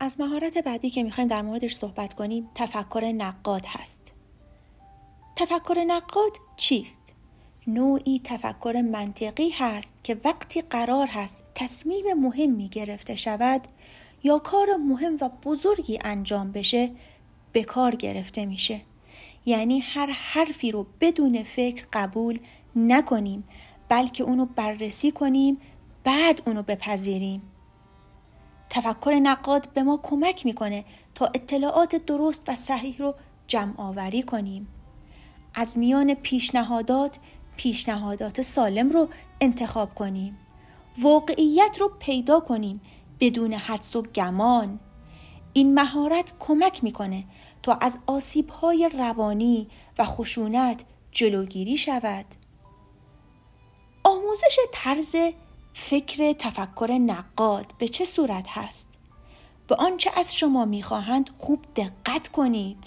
از مهارت بعدی که میخوایم در موردش صحبت کنیم تفکر نقاد هست. تفکر نقاد چیست؟ نوعی تفکر منطقی هست که وقتی قرار هست تصمیم مهمی گرفته شود یا کار مهم و بزرگی انجام بشه به کار گرفته میشه. یعنی هر حرفی رو بدون فکر قبول نکنیم، بلکه اونو بررسی کنیم، بعد اونو بپذیریم. تفکر نقاد به ما کمک میکنه تا اطلاعات درست و صحیح رو جمع آوری کنیم. از میان پیشنهادات سالم رو انتخاب کنیم. واقعیت رو پیدا کنیم بدون حدس و گمان. این مهارت کمک میکنه تا از آسیب‌های روانی و خشونت جلوگیری شود. آموزش طرز فکر تفکر نقاد به چه صورت هست؟ به آنچه از شما میخواهند خوب دقت کنید.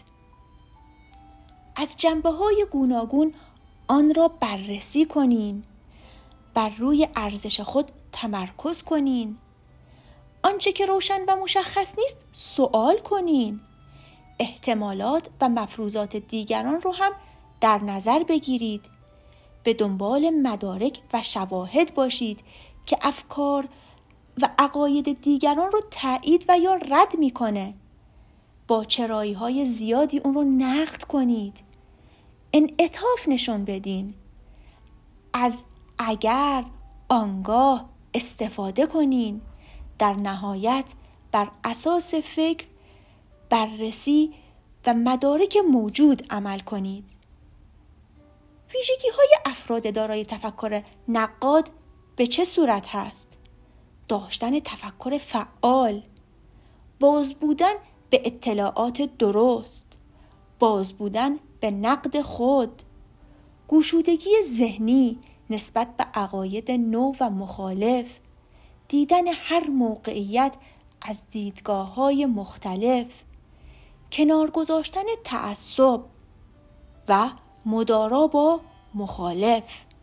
از جنبه‌های گوناگون آن را بررسی کنین. بر روی ارزش خود تمرکز کنین. آنچه که روشن و مشخص نیست سوال کنین. احتمالات و مفروضات دیگران رو هم در نظر بگیرید. به دنبال مدارک و شواهد باشید که افکار و عقاید دیگران رو تایید و یا رد میکنه. با چرایی‌های زیادی اون رو نقد کنید. انعطاف نشون بدین. از اگر آنگاه استفاده کنین. در نهایت بر اساس فکر، بررسی و مدارک موجود عمل کنید. ویژگی‌های افراد دارای تفکر نقاد به چه صورت هست؟ داشتن تفکر فعال، باز بودن به اطلاعات درست، باز بودن به نقد خود، گشودگی ذهنی نسبت به عقاید نو و مخالف، دیدن هر موقعیت از دیدگاه‌های مختلف، کنار گذاشتن تعصب و مدارا با مخالف.